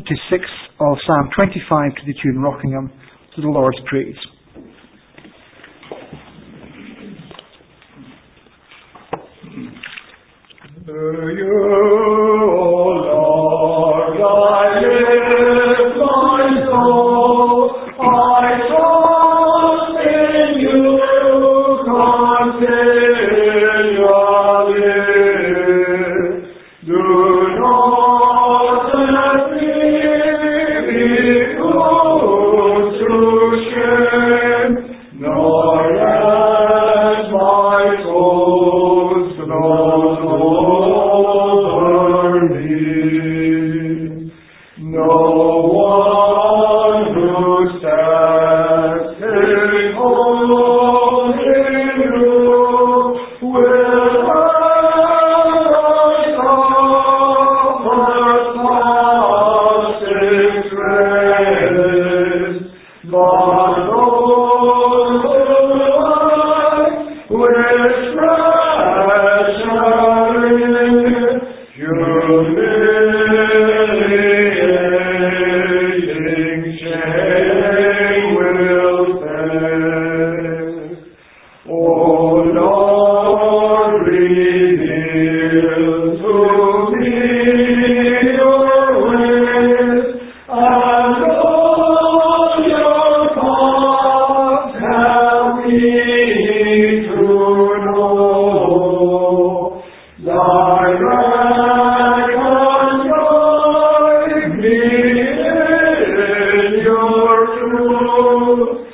to 6 of Psalm 25 to the tune Rockingham to the Lord's praise. You, O Lord, I lift my soul, I trust in you continually. Do not let me be put to shame, nor let my foes gloat over me. No one who stands in hope in you will ever suffer passing grace, but those who with treasuring humiliating shame will bear. O Lord, reveal to me your ways, and all your paths help me to know. Direct and guide me in your truth,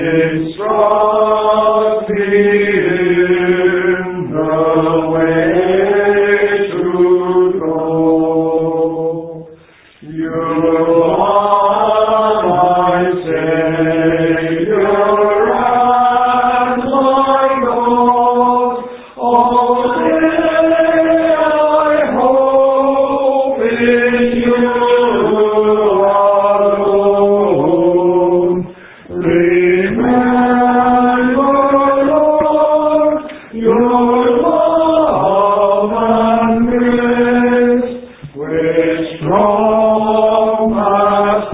instruct me in the way to go. You are my Savior and my God. All day I hope in you alone. Remember, Lord, your love and grace, which from past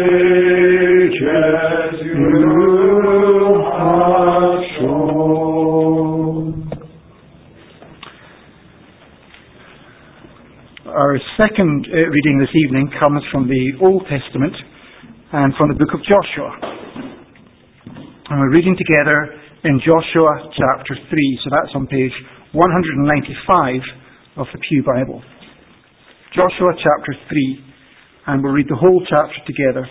ages you have shown. Our second reading this evening comes from the Old Testament and from the book of Joshua. And we're reading together in Joshua chapter 3, so that's on page 195 of the Pew Bible. Joshua chapter 3, and we'll read the whole chapter together.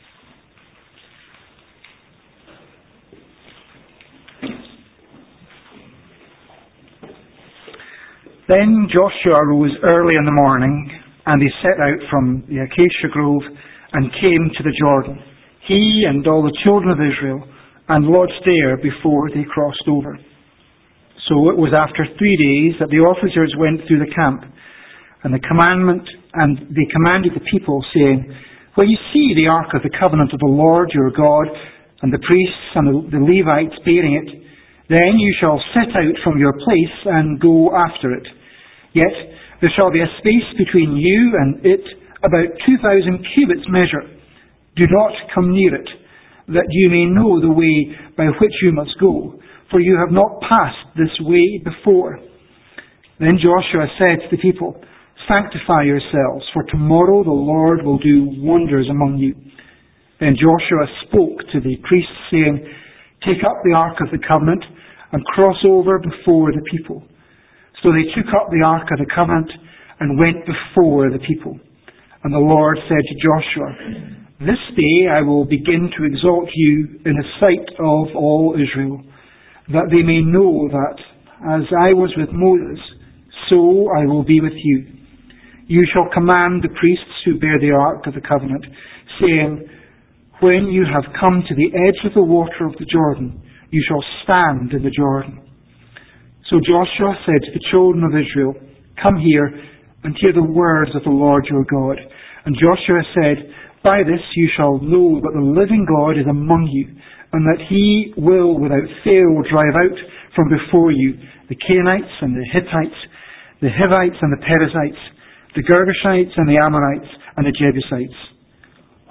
Then Joshua rose early in the morning, and he set out from the acacia grove and came to the Jordan, he and all the children of Israel, and lodged there before they crossed over. So it was after 3 days that the officers went through the camp, and they commanded the people, saying, When you see the ark of the covenant of the Lord your God, and the priests and the Levites bearing it, then you shall set out from your place and go after it. Yet there shall be a space between you and it, about 2,000 cubits measure. Do not come near it, that you may know the way by which you must go, for you have not passed this way before. Then Joshua said to the people, Sanctify yourselves, for tomorrow the Lord will do wonders among you. Then Joshua spoke to the priests, saying, Take up the ark of the covenant and cross over before the people. So they took up the ark of the covenant and went before the people. And the Lord said to Joshua, This day I will begin to exalt you in the sight of all Israel, that they may know that as I was with Moses, so I will be with you. You shall command the priests who bear the ark of the covenant, saying, When you have come to the edge of the water of the Jordan, you shall stand in the Jordan. So Joshua said to the children of Israel, Come here and hear the words of the Lord your God. And Joshua said, By this you shall know that the living God is among you, and that he will without fail drive out from before you the Canaanites and the Hittites, the Hivites and the Perizzites, the Girgashites and the Amorites and the Jebusites.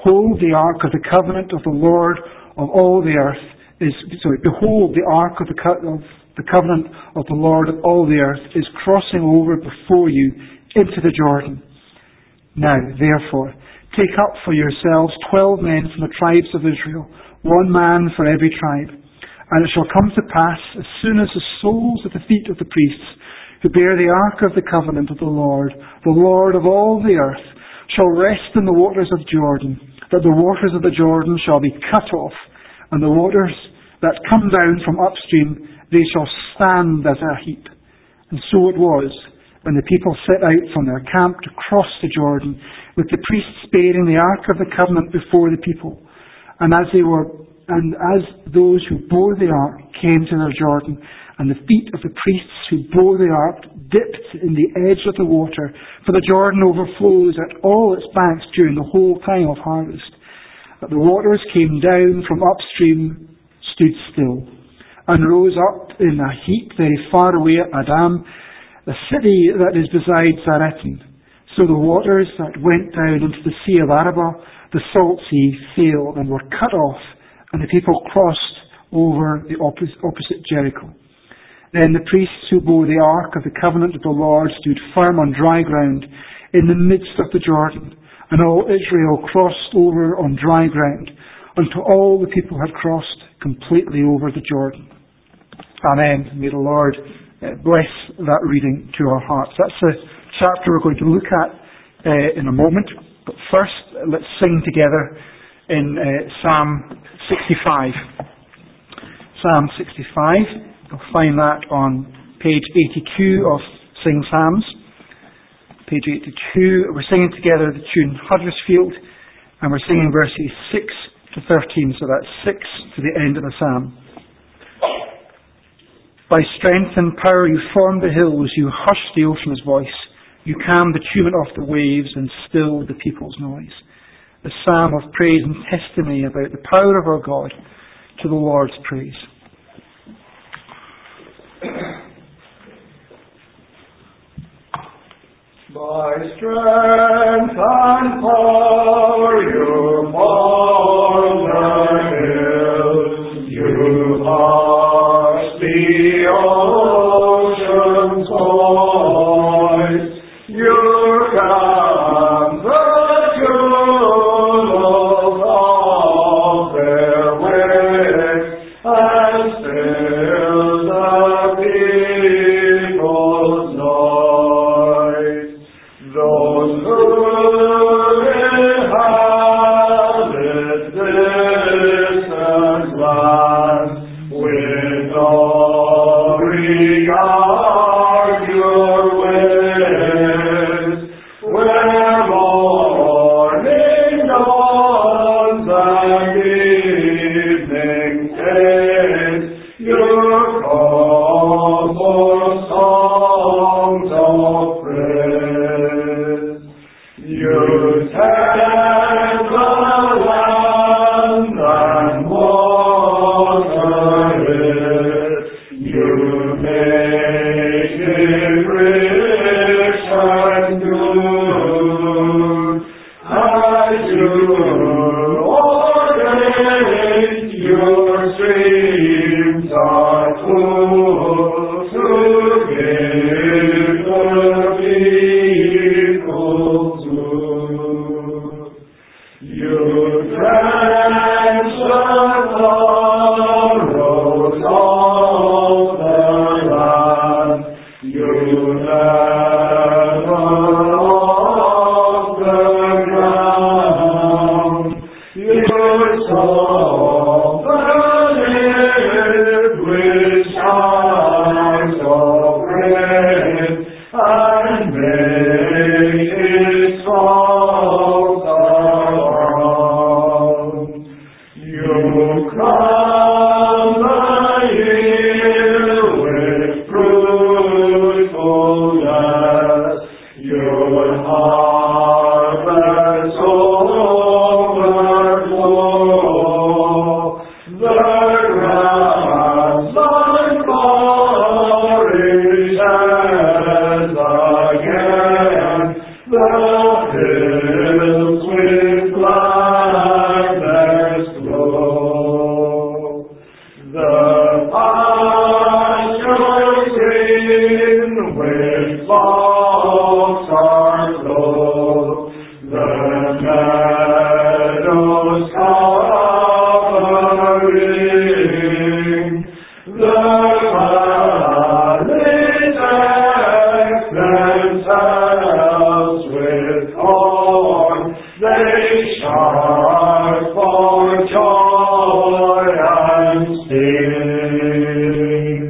Behold, the ark of the covenant of the Lord of all the earth behold, the ark of the covenant of the Lord of all the earth is crossing over before you into the Jordan. Now, therefore, take up for yourselves 12 men from the tribes of Israel, 1 man for every tribe. And it shall come to pass, as soon as the soles of the feet of the priests, who bear the ark of the covenant of the Lord of all the earth, shall rest in the waters of Jordan, that the waters of the Jordan shall be cut off, and the waters that come down from upstream, they shall stand as a heap. And so it was, when the people set out from their camp to cross the Jordan, with the priests bearing the ark of the covenant before the people. And as those who bore the ark came to the Jordan, and the feet of the priests who bore the ark dipped in the edge of the water, for the Jordan overflows at all its banks during the whole time of harvest. But the waters came down from upstream, stood still, and rose up in a heap very far away at Adam, the city that is beside Zaretan. So the waters that went down into the sea of Arabah, the salt sea, failed and were cut off, and the people crossed over the opposite Jericho. Then the priests who bore the ark of the covenant of the Lord stood firm on dry ground in the midst of the Jordan, and all Israel crossed over on dry ground, until all the people had crossed completely over the Jordan. Amen. May the Lord bless that reading to our hearts. That's the chapter we're going to look at in a moment. But first, let's sing together in Psalm 65. Psalm 65. You'll find that on page 82 of Sing Psalms. Page 82. We're singing together the tune Huddersfield, and we're singing verses 6 to 13, so that's 6 to the end of the psalm. By strength and power you formed the hills, you hushed the ocean's voice, you calmed the tumult of the waves and stilled the people's noise. The psalm of praise and testimony about the power of our God, to the Lord's praise. By strength and power you formed the hills, you hushed the ocean's voice, you calmed the tumult of their waves, and stilled the people's noise. Those who inhabit distant lands with no regard your ways, where morning dawns and evening fades, your call for songs of praise. You tend the land and water it, you make it rich and good, as you ordained your streams are full to give the people good. You drench the furrows of the land, you never off the ground, you sow the lid with shines of rain, and make its faults around. meadows covering, the valleys deck themselves with corn, they shout for joy and sing.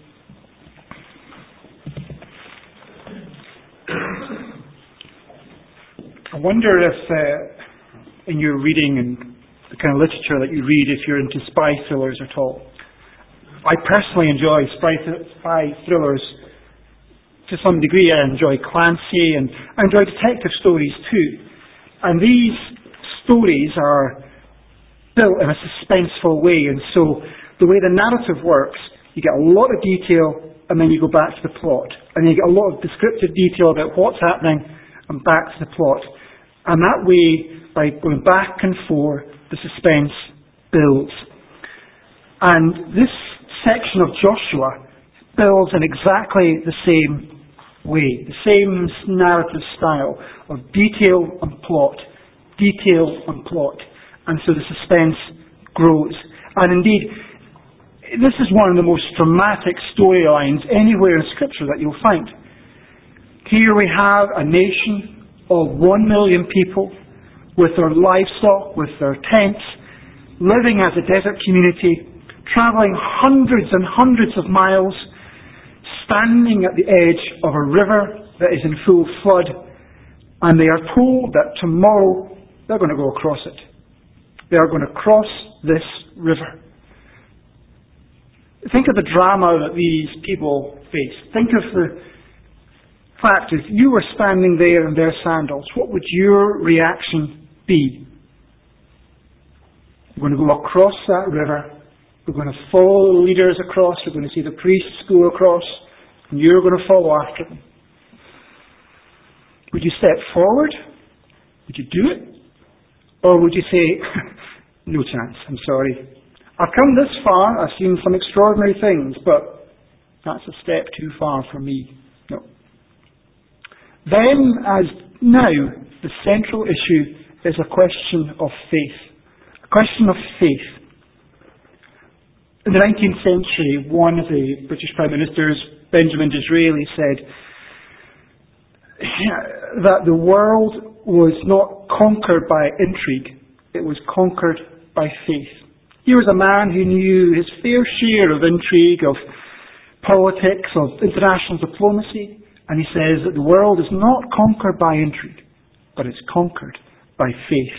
I wonder if in your reading and the kind of literature that you read, if you're into spy thrillers at all. I personally enjoy spy thrillers to some degree. I enjoy Clancy and I enjoy detective stories too. And these stories are built in a suspenseful way, and so the way the narrative works, you get a lot of detail and then you go back to the plot. And you get a lot of descriptive detail about what's happening and back to the plot. And that way, by going back and forth, the suspense builds. And this section of Joshua builds in exactly the same way, the same narrative style of detail and plot, and so the suspense grows. And indeed, this is one of the most dramatic storylines anywhere in Scripture that you'll find. Here we have a nation of 1 million people with their livestock, with their tents, living as a desert community, travelling hundreds and hundreds of miles, standing at the edge of a river that is in full flood, and they are told that tomorrow they're going to go across it. They are going to cross this river. Think of the drama that these people face. Think of the fact, if you were standing there in their sandals, what would your reaction be? We're going to go across that river. We're going to follow the leaders across. We're going to see the priests go across. And you're going to follow after them. Would you step forward? Would you do it? Or would you say, no chance, I'm sorry. I've come this far. I've seen some extraordinary things, but that's a step too far for me. No. Then, as now, the central issue is a question of faith. A question of faith. In the 19th century, one of the British Prime Ministers, Benjamin Disraeli, said that the world was not conquered by intrigue, it was conquered by faith. He was a man who knew his fair share of intrigue, of politics, of international diplomacy. And he says that the world is not conquered by intrigue, but it's conquered by faith.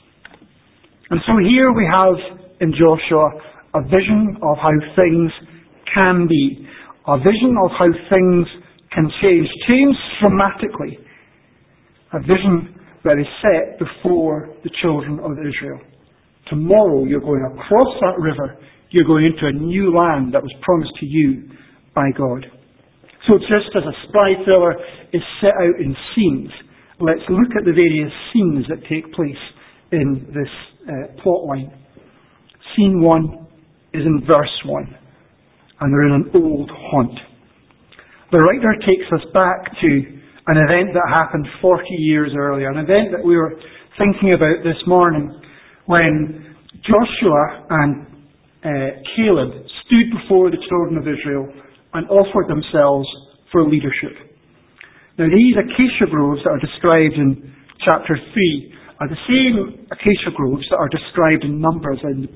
And so here we have in Joshua a vision of how things can be, a vision of how things can change dramatically, a vision that is set before the children of Israel. Tomorrow you're going across that river, you're going into a new land that was promised to you by God. So just as a spy thriller is set out in scenes, let's look at the various scenes that take place in this plot line. Scene 1 is in verse 1, and they're in an old haunt. The writer takes us back to an event that happened 40 years earlier, an event that we were thinking about this morning, when Joshua and Caleb stood before the children of Israel and offered themselves for leadership. Now these acacia groves that are described in chapter 3 are the same acacia groves that are described in Numbers in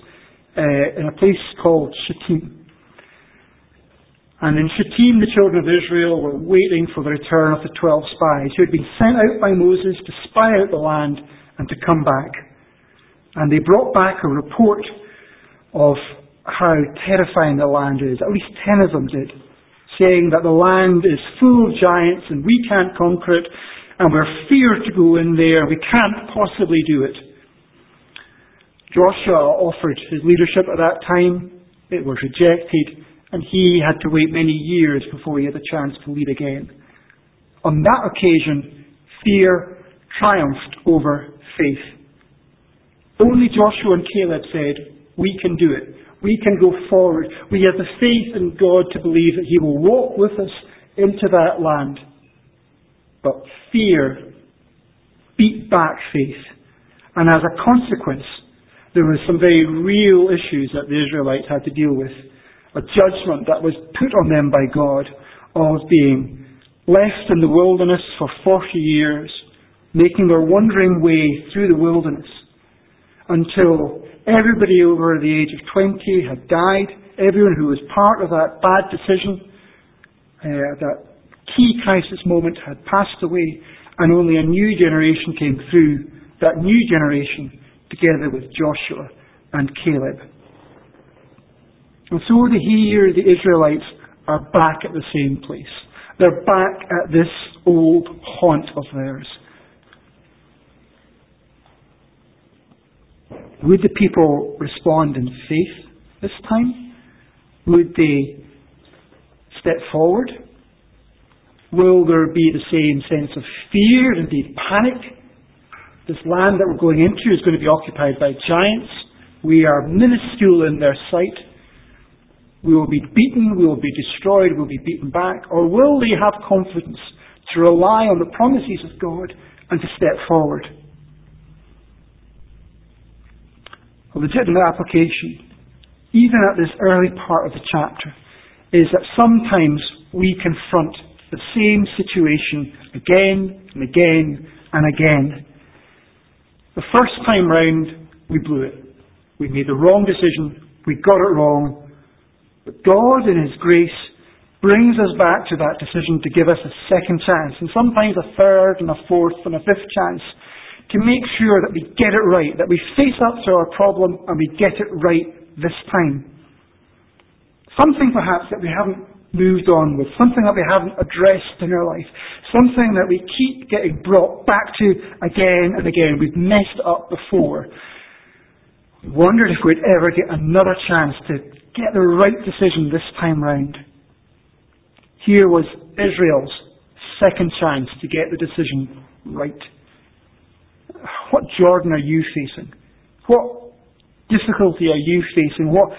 a place called Shittim. And in Shittim the children of Israel were waiting for the return of the 12 spies who had been sent out by Moses to spy out the land and to come back. And they brought back a report of how terrifying the land is. At least 10 of them did, saying that the land is full of giants and we can't conquer it, and we're feared to go in there, we can't possibly do it. Joshua offered his leadership at that time. It was rejected, and he had to wait many years before he had the chance to lead again. On that occasion, fear triumphed over faith. Only Joshua and Caleb said, we can do it. We can go forward. We have the faith in God to believe that He will walk with us into that land. But fear beat back faith. And as a consequence, there were some very real issues that the Israelites had to deal with. A judgment that was put on them by God of being left in the wilderness for 40 years, making their wandering way through the wilderness until everybody over the age of 20 had died. Everyone who was part of that bad decision, that key crisis moment, had passed away, and only a new generation came through. That new generation, together with Joshua and Caleb. And so here the Israelites are back at the same place. They're back at this old haunt of theirs. Would the people respond in faith this time? Would they step forward? Will there be the same sense of fear and indeed panic? This land that we're going into is going to be occupied by giants. We are minuscule in their sight. We will be beaten, we will be destroyed, we will be beaten back. Or will they have confidence to rely on the promises of God and to step forward? A legitimate application, even at this early part of the chapter, is that sometimes we confront the same situation again and again and again. The first time round, we blew it. We made the wrong decision. We got it wrong. But God, in His grace, brings us back to that decision to give us a second chance, and sometimes a third and a fourth and a fifth chance, to make sure that we get it right, that we face up to our problem and we get it right this time. Something perhaps that we haven't moved on with, something that we haven't addressed in our life, something that we keep getting brought back to again and again. We've messed up before. We wondered if we'd ever get another chance to get the right decision this time round. Here was Israel's second chance to get the decision right. What Jordan are you facing? What difficulty are you facing? What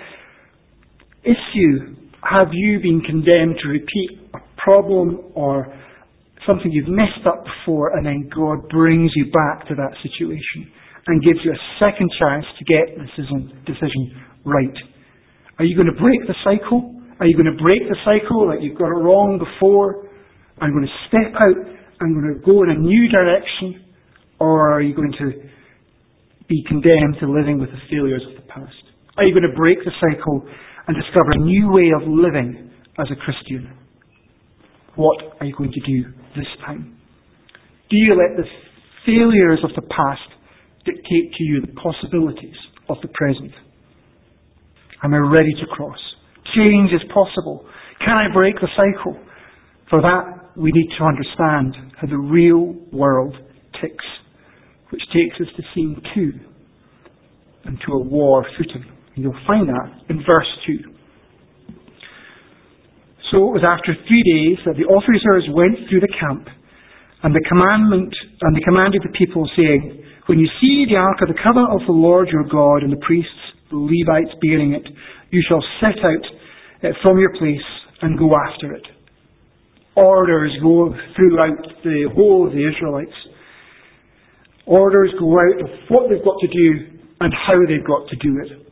issue have you been condemned to repeat? A problem or something you've messed up before, and then God brings you back to that situation and gives you a second chance to get the decision right. Are you going to break the cycle? Are you going to break the cycle that you've got it wrong before? I'm going to step out. I'm going to go in a new direction. Or are you going to be condemned to living with the failures of the past? Are you going to break the cycle and discover a new way of living as a Christian? What are you going to do this time? Do you let the failures of the past dictate to you the possibilities of the present? Am I ready to cross? Change is possible. Can I break the cycle? For that, we need to understand how the real world ticks, which takes us to scene 2, and to a war footing. And you'll find that in verse 2. So it was after 3 days that the officers went through the camp, and they commanded the people, saying, when you see the ark of the covenant of the Lord your God and the priests, the Levites bearing it, you shall set out from your place and go after it. Orders go throughout the whole of the Israelites. Orders go out of what they've got to do and how they've got to do it.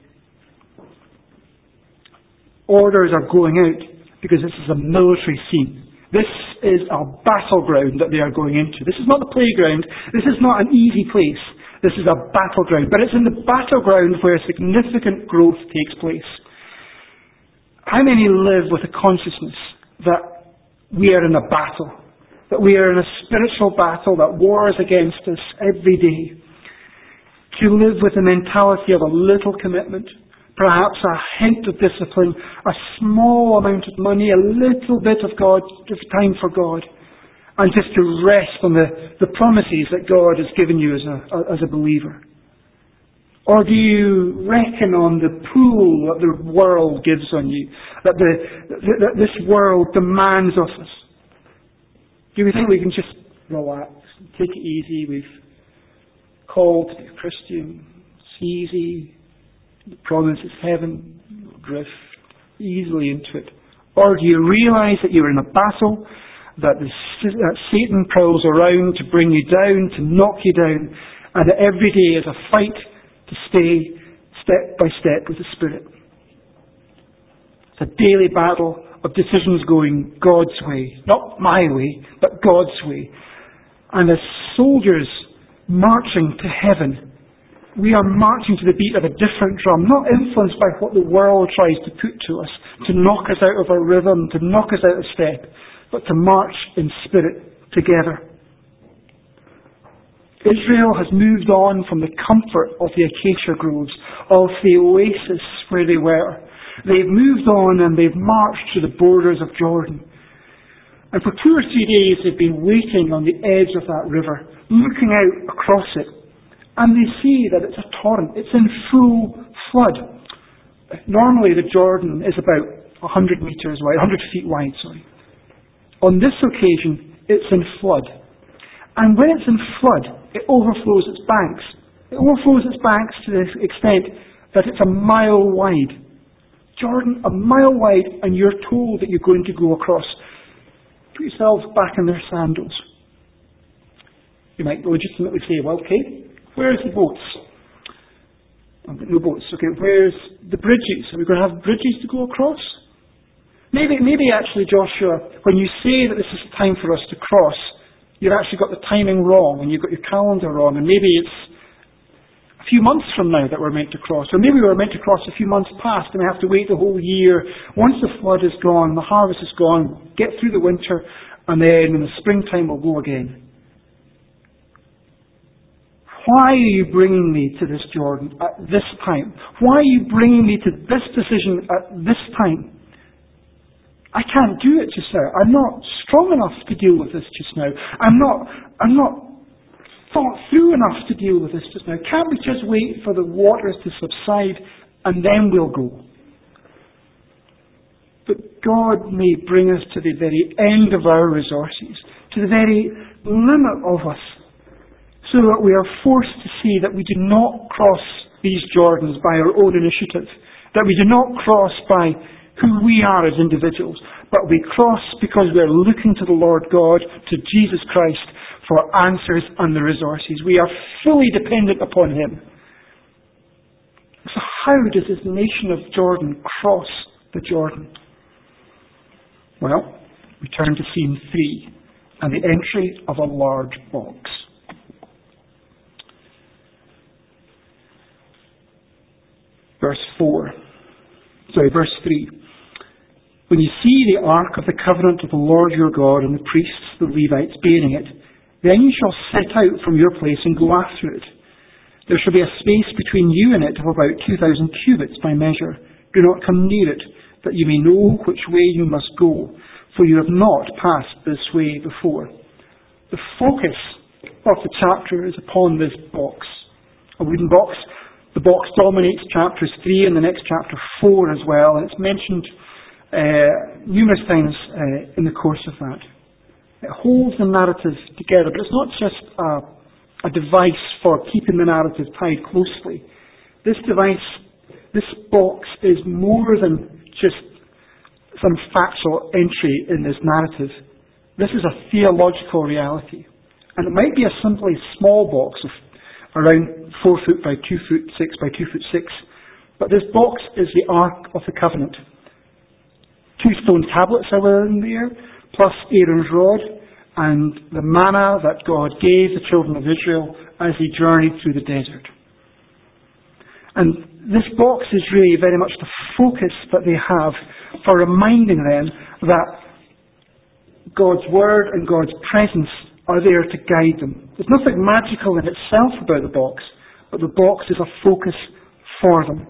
Orders are going out because this is a military scene. This is a battleground that they are going into. This is not the playground. This is not an easy place. This is a battleground. But it's in the battleground where significant growth takes place. How many live with a consciousness that we are in a battle? That we are in a spiritual battle that wars against us every day? To live with the mentality of a little commitment, perhaps a hint of discipline, a small amount of money, a little bit of time for God, and just to rest on the promises that God has given you as a believer? Or do you reckon on the pull that the world gives on you, that this world demands of us? Do we think we can just relax, take it easy? We've called to be a Christian. It's easy. The promise is heaven. You'll drift easily into it. Or do you realize that you're in a battle that Satan prowls around to bring you down, to knock you down, and that every day is a fight to stay step by step with the Spirit. It's a daily battle of decisions going God's way. Not my way, but God's way. And as soldiers marching to heaven, we are marching to the beat of a different drum, not influenced by what the world tries to put to us, to knock us out of our rhythm, to knock us out of step, but to march in spirit together. Israel has moved on from the comfort of the acacia groves, of the oasis where they were. They've moved on and they've marched to the borders of Jordan. And for 2 or 3 days they've been waiting on the edge of that river, looking out across it. And they see that it's a torrent. It's in full flood. Normally the Jordan is about 100 meters wide, 100 feet wide, sorry. On this occasion, it's in flood. And when it's in flood, it overflows its banks. It overflows its banks to the extent that it's a mile wide. Jordan, a mile wide, and you're told that you're going to go across. Put yourselves back in their sandals. You might legitimately say, well, okay, where's the boats? I've got no boats. Okay, where's the bridges? Are we going to have bridges to go across? Maybe actually, Joshua, when you say that this is the time for us to cross, you've actually got the timing wrong, and you've got your calendar wrong, and maybe it's a few months from now that we're meant to cross, or maybe we're meant to cross a few months past, and we have to wait the whole year. Once the flood is gone, the harvest is gone, get through the winter, and then in the springtime we'll go again. Why are you bringing me to this Jordan at this time? Why are you bringing me to this decision at this time? I can't do it just now. I'm not strong enough to deal with this just now. I'm not thought through enough to deal with this just now. Can't we just wait for the waters to subside and then we'll go? But God may bring us to the very end of our resources, to the very limit of us, so that we are forced to see that we do not cross these Jordans by our own initiative, that we do not cross by who we are as individuals, but we cross because we are looking to the Lord God, to Jesus Christ, for answers and the resources. We are fully dependent upon Him. So how does this nation of Jordan cross the Jordan? Well, we turn to scene 3 and the entry of a large box. Verse 3. When you see the ark of the covenant of the Lord your God and the priests, the Levites, bearing it, then you shall set out from your place and go after it. There shall be a space between you and it of about 2,000 cubits by measure. Do not come near it, that you may know which way you must go, for you have not passed this way before. The focus of the chapter is upon this box, a wooden box. The box dominates chapters 3 and the next chapter 4 as well, and it's mentioned numerous times in the course of that. It holds the narrative together, but it's not just a device for keeping the narrative tied closely. This box is more than just some factual entry in this narrative. This is a theological reality. And it might be a simply small box of around 4 foot by 2 foot 6 by 2 foot 6. But this box is the Ark of the Covenant. 2 stone tablets are in there, plus Aaron's rod, and the manna that God gave the children of Israel as they journeyed through the desert. And this box is really very much the focus that they have for reminding them that God's Word and God's presence are there to guide them. There's nothing magical in itself about the box, but the box is a focus for them.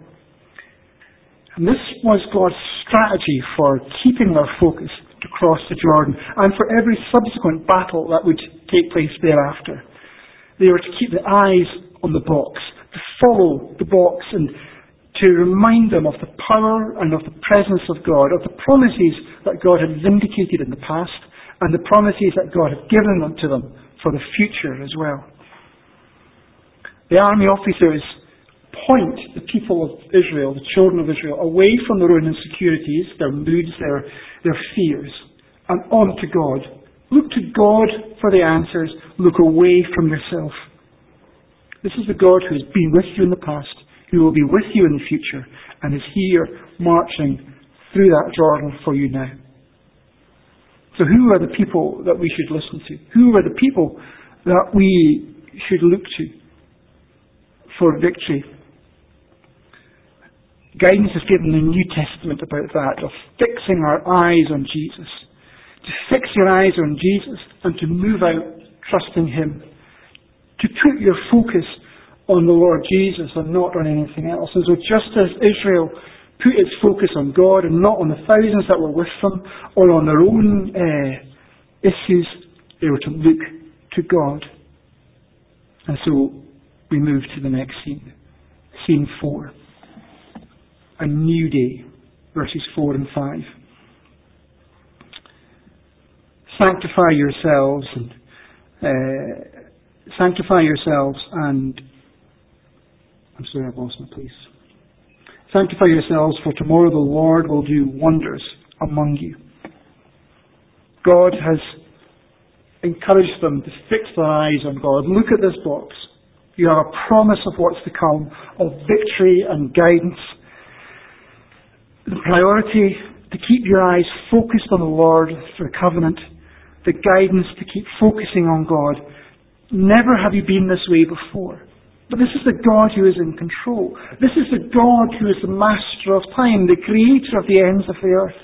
And this was God's strategy for keeping their focus to cross the Jordan, and for every subsequent battle that would take place thereafter. They were to keep their eyes on the box, to follow the box, and to remind them of the power and of the presence of God, of the promises that God had vindicated in the past, and the promises that God had given to them for the future as well. The army officers point the people of Israel, the children of Israel, away from their own insecurities, their moods, their fears, and on to God, Look to God for the answers. Look away from yourself. This is the God who has been with you in the past, who will be with you in the future, and is here marching through that Jordan for you now. So who are the people that we should listen to? Who are the people that we should look to for victory? Guidance is given in the New Testament about that, of fixing our eyes on Jesus. To fix your eyes on Jesus and to move out trusting Him. To put your focus on the Lord Jesus and not on anything else. And so just as Israel put its focus on God and not on the thousands that were with them or on their own issues, they were to look to God. And so we move to the next scene. Scene 4. A new day. Verses 4 and 5. Sanctify yourselves and I'm sorry, I've lost my place. Sanctify yourselves, for tomorrow the Lord will do wonders among you. God has encouraged them to fix their eyes on God. Look at this box. You have a promise of what's to come, of victory and guidance. The priority to keep your eyes focused on the Lord for the covenant. The guidance to keep focusing on God. Never have you been this way before. But this is the God who is in control. This is the God who is the master of time, the creator of the ends of the earth.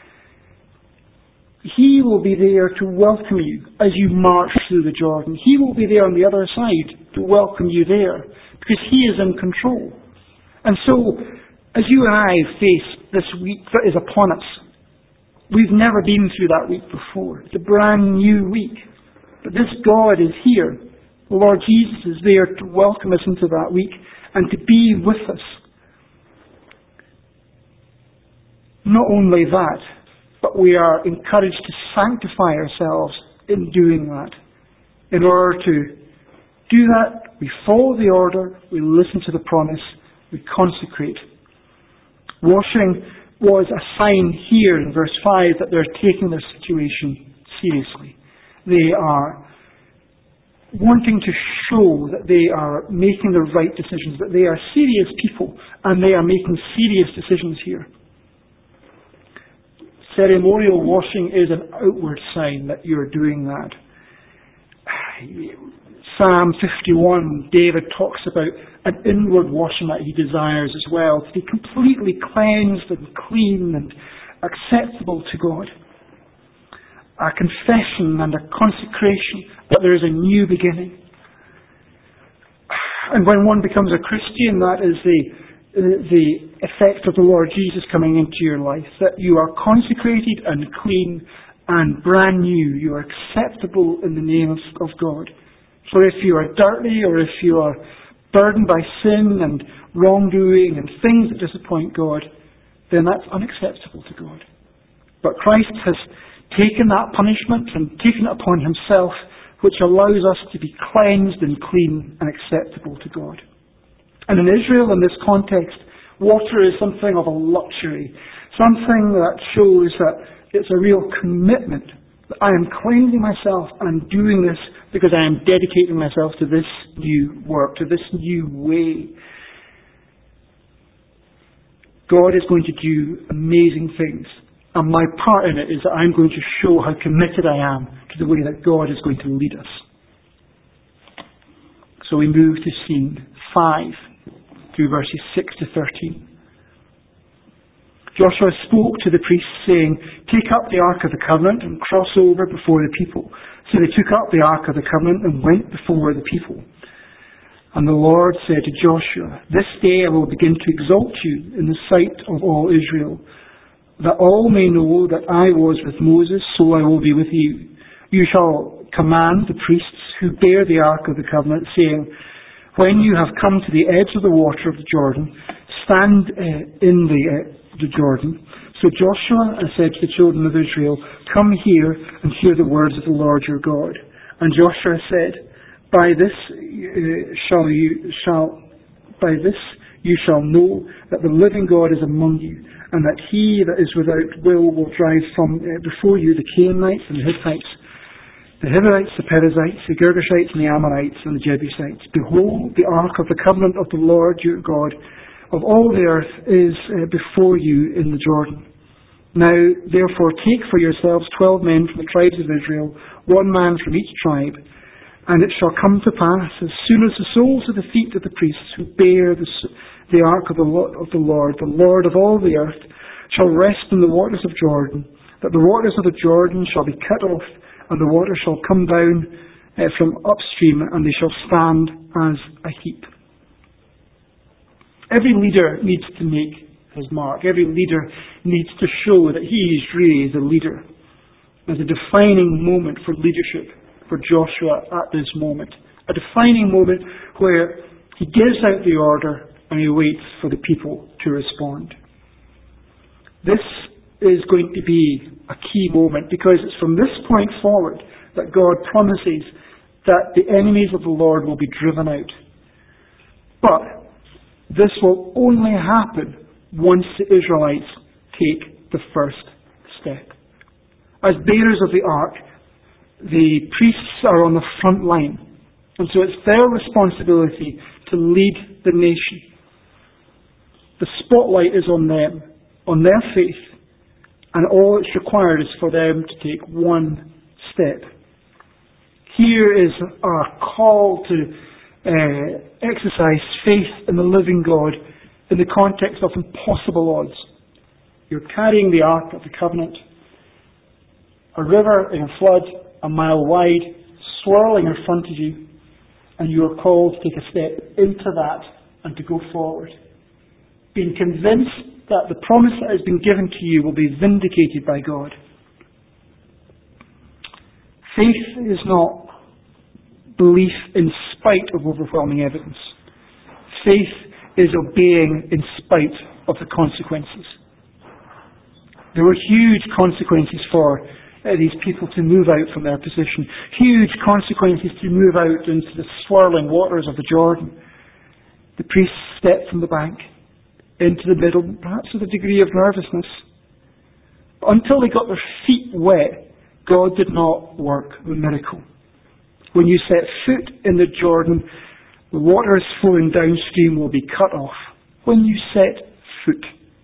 He will be there to welcome you as you march through the Jordan. He will be there on the other side to welcome you there, because He is in control. And so, as you and I face this week that is upon us, we've never been through that week before. It's a brand new week. But this God is here. The Lord Jesus is there to welcome us into that week and to be with us. Not only that, but we are encouraged to sanctify ourselves in doing that. In order to do that, we follow the order, we listen to the promise, we consecrate. Washing was a sign here in verse 5 that they're taking their situation seriously. They are wanting to show that they are making the right decisions, that they are serious people, and they are making serious decisions here. Ceremonial washing is an outward sign that you're doing that. Psalm 51, David talks about an inward washing that he desires as well, to be completely cleansed and clean and acceptable to God. A confession and a consecration that there is a new beginning. And when one becomes a Christian, that is the effect of the Lord Jesus coming into your life, that you are consecrated and clean and brand new. You are acceptable in the name of God. So if you are dirty or if you are burdened by sin and wrongdoing and things that disappoint God, then that's unacceptable to God. But Christ has taken that punishment and taken it upon Himself, which allows us to be cleansed and clean and acceptable to God. And in Israel, in this context, water is something of a luxury, something that shows that it's a real commitment. That I am cleansing myself and doing this because I am dedicating myself to this new work, to this new way. God is going to do amazing things. And my part in it is that I'm going to show how committed I am to the way that God is going to lead us. So we move to scene 5 through verses 6 to 13. Joshua spoke to the priests, saying, "Take up the Ark of the Covenant and cross over before the people." So they took up the Ark of the Covenant and went before the people. And the Lord said to Joshua, "This day I will begin to exalt you in the sight of all Israel, that all may know that I was with Moses, so I will be with you. You shall command the priests who bear the Ark of the Covenant, saying, when you have come to the edge of the water of the Jordan, stand in the Jordan." So Joshua said to the children of Israel, "Come here and hear the words of the Lord your God." And Joshua said, By this you shall know that the living God is among you, and that he that is without will drive from before you the Canaanites and the Hittites, the Hivites, the Perizzites, the Girgashites, and the Amorites, and the Jebusites. Behold, the ark of the covenant of the Lord your God of all the earth is before you in the Jordan. Now, therefore, take for yourselves 12 men from the tribes of Israel, 1 man from each tribe, and it shall come to pass, as soon as the soles of the feet of the priests who bear the ark of the Lord of all the earth, shall rest in the waters of Jordan, that the waters of the Jordan shall be cut off, and the water shall come down from upstream, and they shall stand as a heap. Every leader needs to make his mark. Every leader needs to show that he is really the leader. There's a defining moment for leadership for Joshua at this moment. A defining moment where he gives out the order and he waits for the people to respond. This is going to be a key moment because it's from this point forward that God promises that the enemies of the Lord will be driven out. But this will only happen once the Israelites take the first step. As bearers of the ark, the priests are on the front line. And so it's their responsibility to lead the nation. The spotlight is on them, on their faith. And all that's required is for them to take one step. Here is our call to exercise faith in the living God in the context of impossible odds. You're carrying the Ark of the Covenant. A river in a flood, a mile wide, swirling in front of you, and you are called to take a step into that and to go forward. Being convinced that the promise that has been given to you will be vindicated by God. Faith is not belief in spite of overwhelming evidence. Faith is obeying in spite of the consequences. There were huge consequences for these people to move out from their position. Huge consequences to move out into the swirling waters of the Jordan. The priests stepped from the bank into the middle, perhaps with a degree of nervousness. But until they got their feet wet, God did not work the miracle. When you set foot in the Jordan, the waters flowing downstream will be cut off. When you set foot.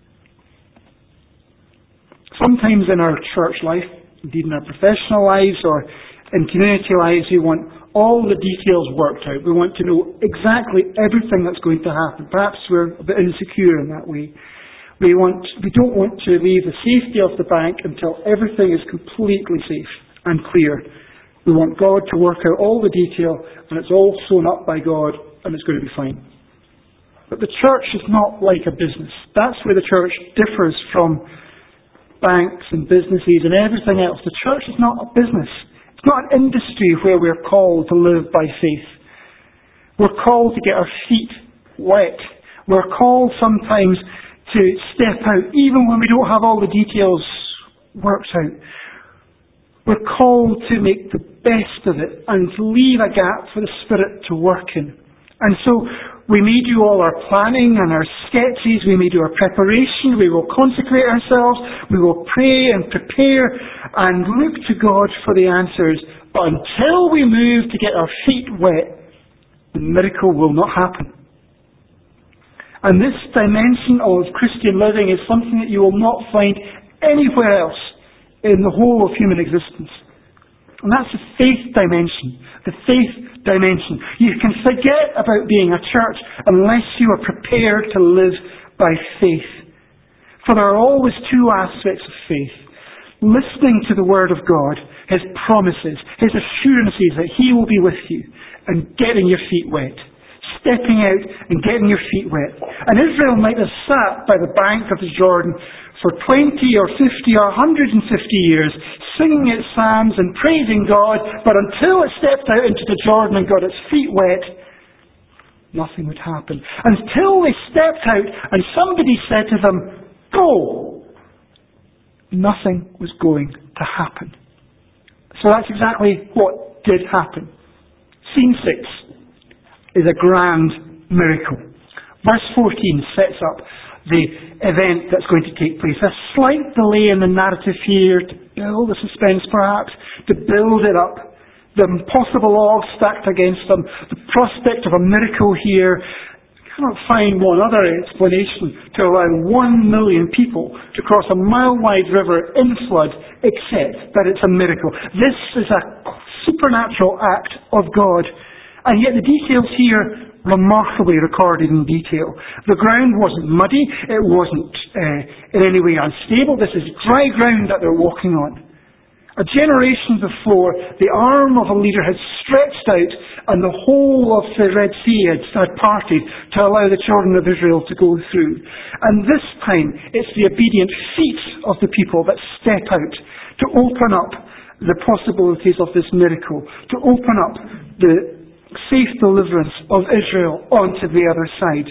Sometimes in our church life, indeed in our professional lives or in community lives, we want all the details worked out. We want to know exactly everything that's going to happen. Perhaps we're a bit insecure in that way. We don't want to leave the safety of the bank until everything is completely safe and clear. We want God to work out all the detail, and it's all sewn up by God, and it's going to be fine. But the church is not like a business. That's where the church differs from banks and businesses and everything else. The church is not a business. It's not an industry where we're called to live by faith. We're called to get our feet wet. We're called sometimes to step out, even when we don't have all the details worked out. We're called to make the best of it and to leave a gap for the Spirit to work in. And so we may do all our planning and our sketches, we may do our preparation, we will consecrate ourselves, we will pray and prepare and look to God for the answers. But until we move to get our feet wet, the miracle will not happen. And this dimension of Christian living is something that you will not find anywhere else in the whole of human existence. And that's the faith dimension. The faith dimension. You can forget about being a church unless you are prepared to live by faith. For there are always two aspects of faith. Listening to the Word of God, His promises, His assurances that He will be with you, and getting your feet wet. Stepping out and getting your feet wet. And Israel might have sat by the bank of the Jordan for 20 or 50 or 150 years, singing its psalms and praising God, but until it stepped out into the Jordan and got its feet wet, nothing would happen. Until they stepped out and somebody said to them, "Go!" nothing was going to happen. So that's exactly what did happen. Scene 6 is a grand miracle. Verse 14 sets up the event that's going to take place. A slight delay in the narrative here to build the suspense perhaps, to build it up. The impossible odds stacked against them, the prospect of a miracle here. I cannot find one other explanation to allow 1 million people to cross a mile-wide river in flood, except that it's a miracle. This is a supernatural act of God. And yet the details here remarkably recorded in detail. The ground wasn't muddy, it wasn't in any way unstable. This is dry ground that they're walking on. A generation before, the arm of a leader had stretched out and the whole of the Red Sea had parted to allow the children of Israel to go through. And this time, it's the obedient feet of the people that step out to open up the possibilities of this miracle, to open up the safe deliverance of Israel onto the other side.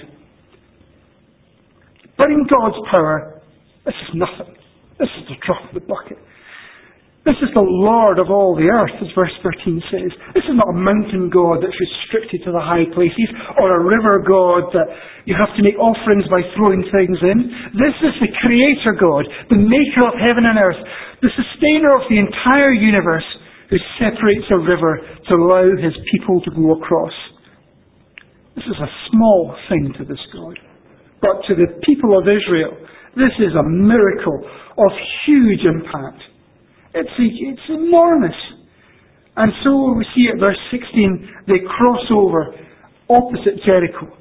But in God's power, this is nothing. This is the drop of the bucket. This is the Lord of all the earth, as verse 13 says. This is not a mountain God that's restricted to the high places, or a river God that you have to make offerings by throwing things in. This is the Creator God, the maker of heaven and earth, the sustainer of the entire universe, who separates a river to allow His people to go across. This is a small thing to this God. But to the people of Israel, this is a miracle of huge impact. It's enormous. And so we see at verse 16, they cross over opposite Jericho.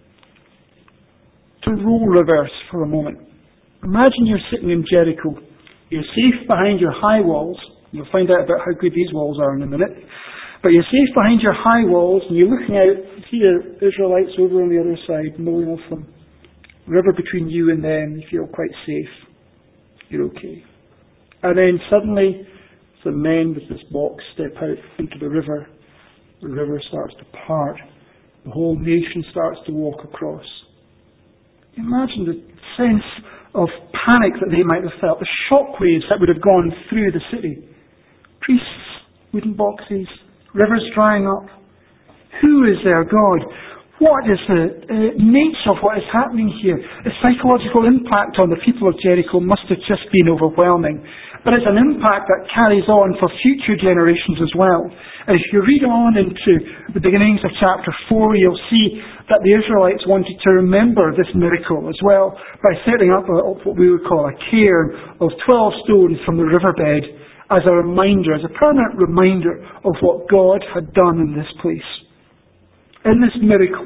To role reverse for a moment. Imagine you're sitting in Jericho. You're safe behind your high walls. You'll find out about how good these walls are in a minute. But you're safe behind your high walls, and you're looking out, you see the Israelites over on the other side, knowing of them. River between you and them, you feel quite safe. You're okay. And then suddenly, the men with this box step out into the river. The river starts to part. The whole nation starts to walk across. Imagine the sense of panic that they might have felt, the shockwaves that would have gone through the city. Priests, wooden boxes, rivers drying up. Who is their God? What is the nature of what is happening here? The psychological impact on the people of Jericho must have just been overwhelming. But it's an impact that carries on for future generations as well. And if you read on into the beginnings of chapter 4, you'll see that the Israelites wanted to remember this miracle as well by setting up what we would call a cairn of 12 stones from the riverbed as a reminder, as a permanent reminder of what God had done in this place. In this miracle,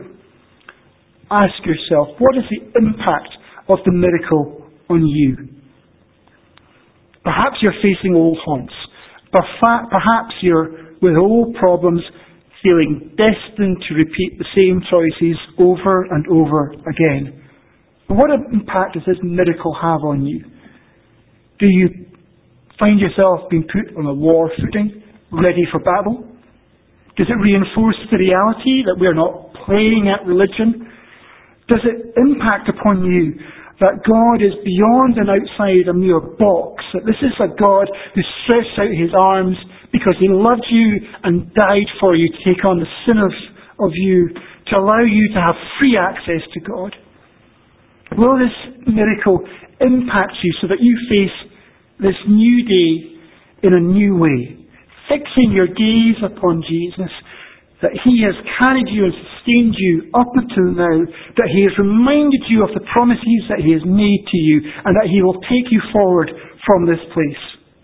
ask yourself, what is the impact of the miracle on you? Perhaps you're facing old haunts. Perhaps you're, with old problems, feeling destined to repeat the same choices over and over again. But what impact does this miracle have on you? Do you find yourself being put on a war footing, ready for battle? Does it reinforce the reality that we're not playing at religion? Does it impact upon you that God is beyond and outside a mere box, that this is a God who stretched out His arms because He loved you and died for you to take on the sin of you, to allow you to have free access to God? Will this miracle impact you so that you face this new day in a new way, fixing your gaze upon Jesus, that He has carried you and sustained you up until now, that He has reminded you of the promises that He has made to you, and that He will take you forward from this place?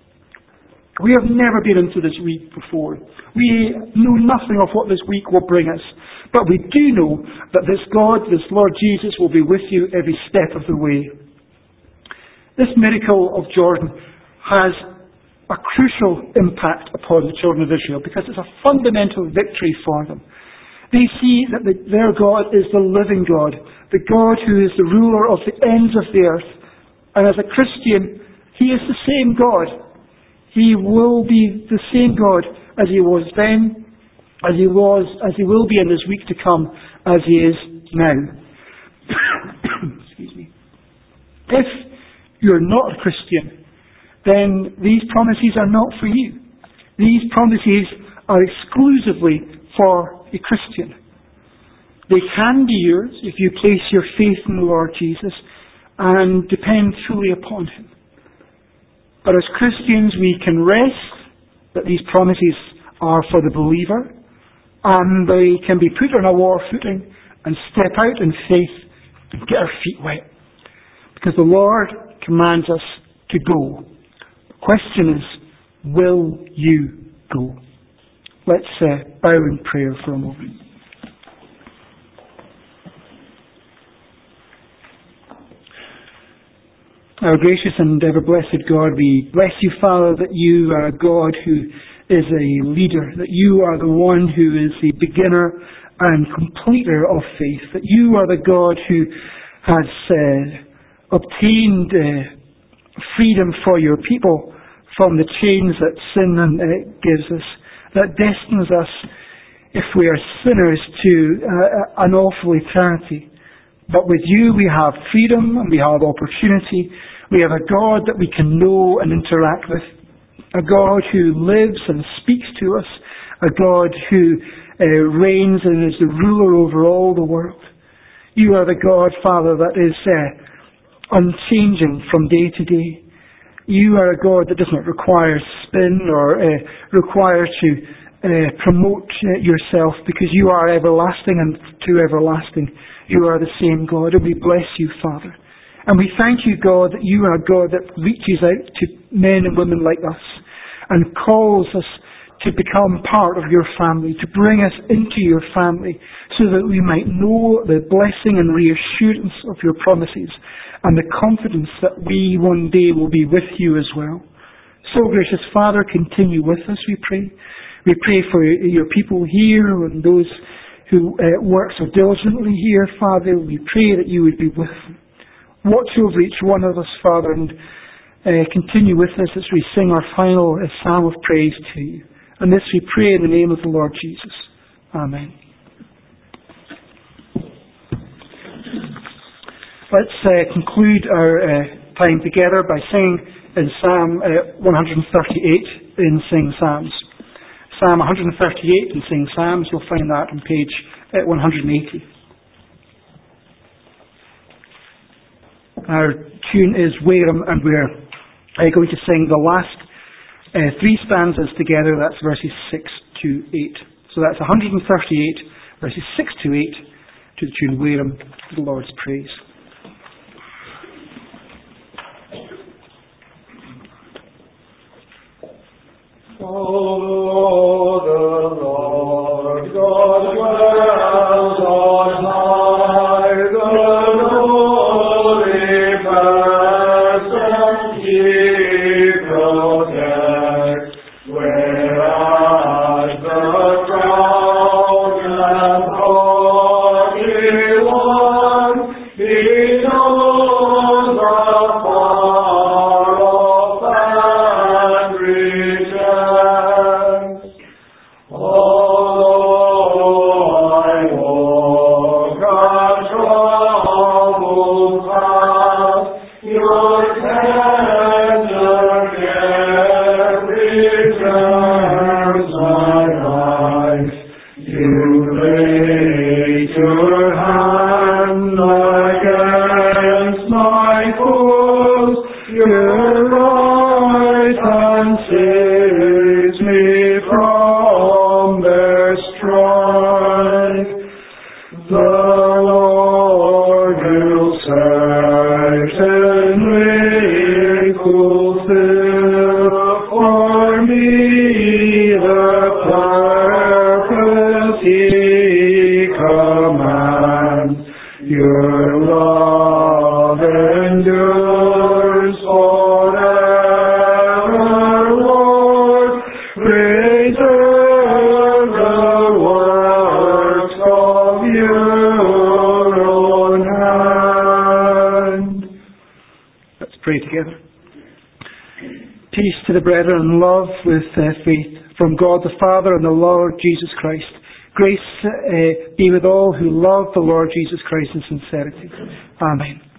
We have never been into this week before. We know nothing of what this week will bring us. But we do know that this God, this Lord Jesus, will be with you every step of the way. This miracle of Jordan has a crucial impact upon the children of Israel because it's a fundamental victory for them. They see that their God is the living God, the God who is the ruler of the ends of the earth. And as a Christian, He is the same God. He will be the same God as He was then, as He will be in this week to come, as He is now. Excuse me. If you're not a Christian, then these promises are not for you. These promises are exclusively for a Christian. They can be yours if you place your faith in the Lord Jesus and depend fully upon Him. But as Christians, we can rest that these promises are for the believer, and they can be put on a war footing and step out in faith and get our feet wet. Because the Lord commands us to go. The question is, will you go? Let's bow in prayer for a moment. Our gracious and ever blessed God, we bless you, Father, that you are a God who is a leader, that you are the one who is the beginner and completer of faith, that you are the God who has obtained freedom for your people from the chains that sin gives us, that destines us, if we are sinners, to an awful eternity. But with you we have freedom and we have opportunity. We have a God that we can know and interact with, a God who lives and speaks to us, a God who reigns and is the ruler over all the world. You are the God, Father, that is unchanging from day to day. You are a God that does not require spin or require to promote yourself, because you are everlasting and to everlasting. You are the same God, and we bless you, Father. And we thank you, God, that you are a God that reaches out to men and women like us and calls us to become part of your family, to bring us into your family, so that we might know the blessing and reassurance of your promises and the confidence that we one day will be with you as well. So, gracious Father, continue with us, we pray. We pray for your people here and those who work so diligently here, Father. We pray that you would be with them. Watch over each one of us, Father, and continue with us as we sing our final psalm of praise to you. And this we pray in the name of the Lord Jesus. Amen. Let's conclude our time together by singing in Psalm 138 in Sing Psalms. Psalm 138 in Sing Psalms, you'll find that on page 180. Our tune is Wareham, and we're going to sing the last three stanzas together. That's verses 6 to 8. So that's 138, verses 6 to 8, to the tune Wareham, to the Lord's praise. Oh, the Lord God dwells on high, the lowly pass and He protects, whereas the proud and haughty one, He knows afar off and rejects. To the brethren, love with faith from God the Father and the Lord Jesus Christ. Grace be with all who love the Lord Jesus Christ in sincerity. Amen.